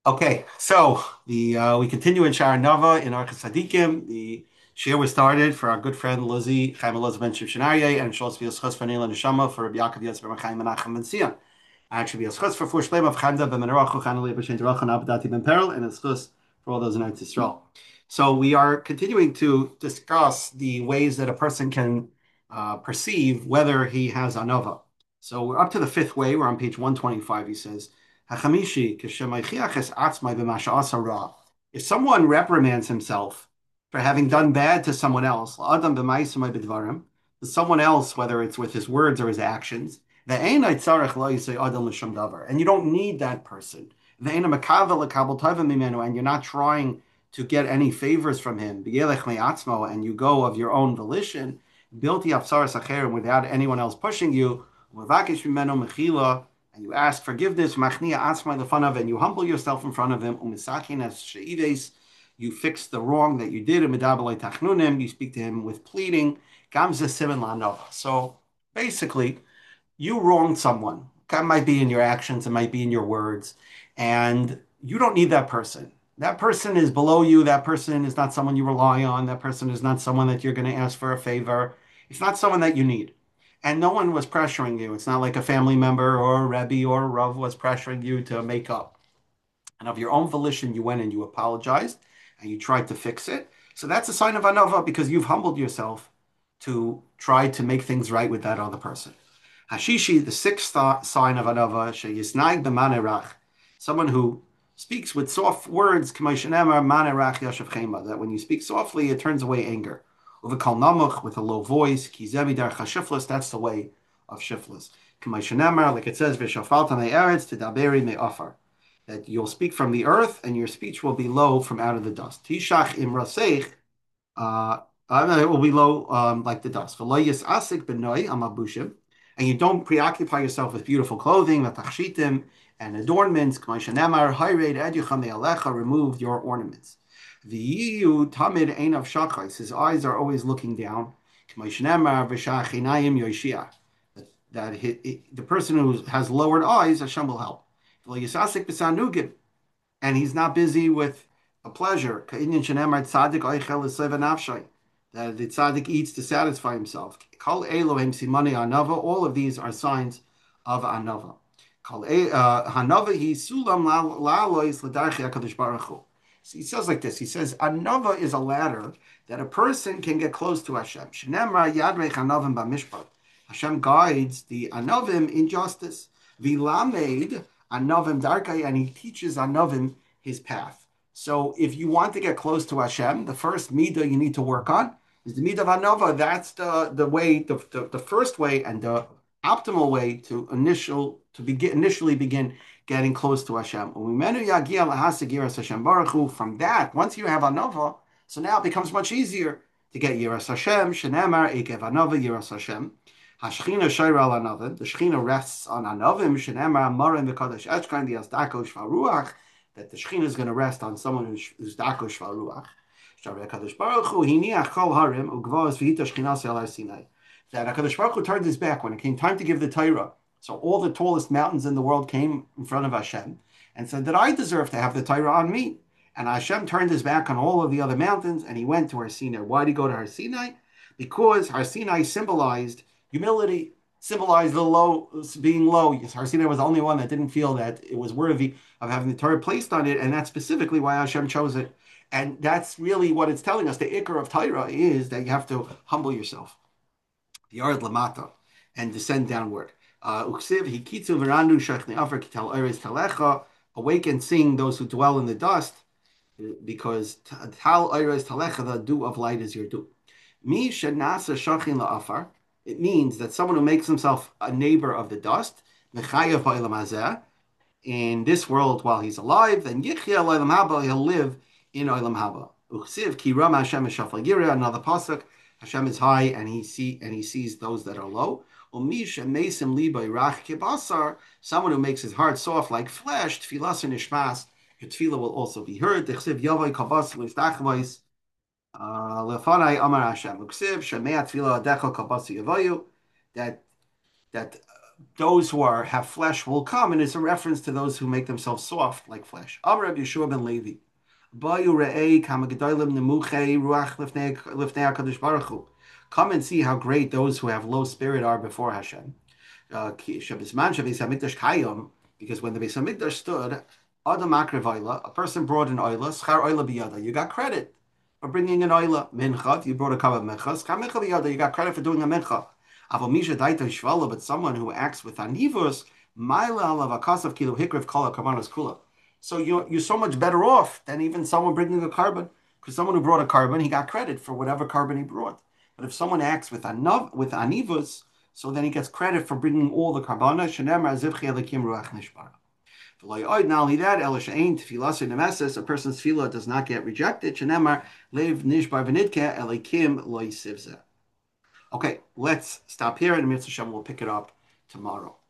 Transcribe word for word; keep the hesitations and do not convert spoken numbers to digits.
Okay, so the uh, we continue in Shara Nava in Archas Sadikim. The share was started for our good friend Lizzie Chaim Elazar ben Shimshonarye and Shlos Vias Chus for Neil Neshama for Rabbi Yaakov Yetz ben Chaim Menachem ben Sion. Actually, Vias Chus for Fush Shlem of Chanda ben Menarachu Chan Leib Shen Derachan Abadati ben Perel and it's Chus for all those in Eretz Yisrael. So we are continuing to discuss the ways that a person can uh, perceive whether he has anova. So we're up to the fifth way. We're on page one twenty-five. He says. If someone reprimands himself for having done bad to someone else, to someone else, whether it's with his words or his actions, and you don't need that person, and you're not trying to get any favors from him, and you go of your own volition, without anyone else pushing you, and you ask forgiveness, and you humble yourself in front of him, you fix the wrong that you did, you speak to him with pleading. So basically, you wronged someone. That might be in your actions, it might be in your words, and you don't need that person. That person is below you. That person is not someone you rely on. That person is not someone that you're going to ask for a favor. It's not someone that you need. And no one was pressuring you. It's not like a family member or a Rebbe or a Rav was pressuring you to make up. And of your own volition, you went and you apologized and you tried to fix it. So that's a sign of anova because you've humbled yourself to try to make things right with that other person. Hashishi, the sixth sign of anova, sheyisnaig b'manerach, someone who speaks with soft words, that when you speak softly, it turns away anger. Uvikal namuch, with a low voice, kizemidar chashiflis, that's the way of shiflis. Like it says, v'shafalta me'eretz tidaberi me'afar, that you'll speak from the earth and your speech will be low from out of the dust. Tishach imraseich, uh, it will be low um, like the dust. Asik b'noi amabushim, and you don't preoccupy yourself with beautiful clothing, the and adornments. Remove your ornaments. The Yu Tamid Ein of Shachais, his eyes are always looking down. That he, he, the person who has lowered eyes, Hashem will help. And he's not busy with a pleasure. That the tzaddik eats to satisfy himself. All of these are signs of anova. So he says like this. He says anova is a ladder that a person can get close to Hashem. Hashem guides the anovim in justice. Vilamed anovim darkai, and he teaches anovim his path. So if you want to get close to Hashem, the first midah you need to work on is the midah of anova. That's the the way, the, the, the first way and the optimal way to initial to begin initially begin getting close to Hashem. From that, once you have anova, so now it becomes much easier to get yiras Hashem. Shenemar ekev anova yiras Hashem. Hashchina shayra al anovim. The Shechina rests on anovim. Shenemar marim v'kadosh echkan diasdako shvaruach. That the Shechina is going to rest on someone who's, who's dako shvaruach. Shavei Kadosh Baruch Hu hiniach kol harim ugvos v'hita Shechina se'al Sinai. That HaKadosh Baruch Hu turned his back when it came time to give the Torah. So all the tallest mountains in the world came in front of Hashem and said that I deserve to have the Torah on me. And Hashem turned his back on all of the other mountains and he went to Har Sinai. Why did he go to Har Sinai? Because Har Sinai symbolized humility, symbolized the low, being low. Har Sinai was the only one that didn't feel that it was worthy of having the Torah placed on it, and that's specifically why Hashem chose it. And that's really what it's telling us. The ikar of Torah is that you have to humble yourself. The yard lamata, and descend downward. Uksiv hikitzu verandu shachni afer kital eres talecha. Awake and sing those who dwell in the dust, because tal eres talecha, the dew of light is your dew. Mi shenasa shachin la'afar. It means that someone who makes himself a neighbor of the dust, mechayev ba'ilam hazeh, in this world while he's alive, then yichya l'olam haba, he'll live in olam haba. Uksiv ki ram Hashem shafal yireh. Another pasuk. Hashem is high and he see and he sees those that are low. Someone who makes his heart soft like flesh, tfilas and nishmas, your tefillah will also be heard. That that those who are have flesh will come, and it's a reference to those who make themselves soft like flesh. Amar Rabbi Yeshua ben Levi. Come and see how great those who have low spirit are before Hashem. Uh, because when the Beis Hamikdash stood, Adam Akrev Oila, a person brought an Oila, Schar Oila Biyada, you got credit for bringing an Oila. Mincha, you brought a cup of Mincha, Schar Mincha Biyada, you got credit for doing a Mincha. Avamisha Daita Shvala, but someone who acts with Anivus, Maila Alav Akasav Kilo Hikrev Kala Karbanos Kula. So you're, you're so much better off than even someone bringing a carbon, because someone who brought a carbon, he got credit for whatever carbon he brought. But if someone acts with anav, with Anivus, so then he gets credit for bringing all the carbana. Shenemar azivchi elikim ruach nishbara. Not only that, elishain tefillah nemesis, a person's tefillah does not get rejected. Shenemar leiv nishbar v'nidke elikim loy sivzeh. Okay, let's stop here, and Mitzvah Shem will pick it up tomorrow.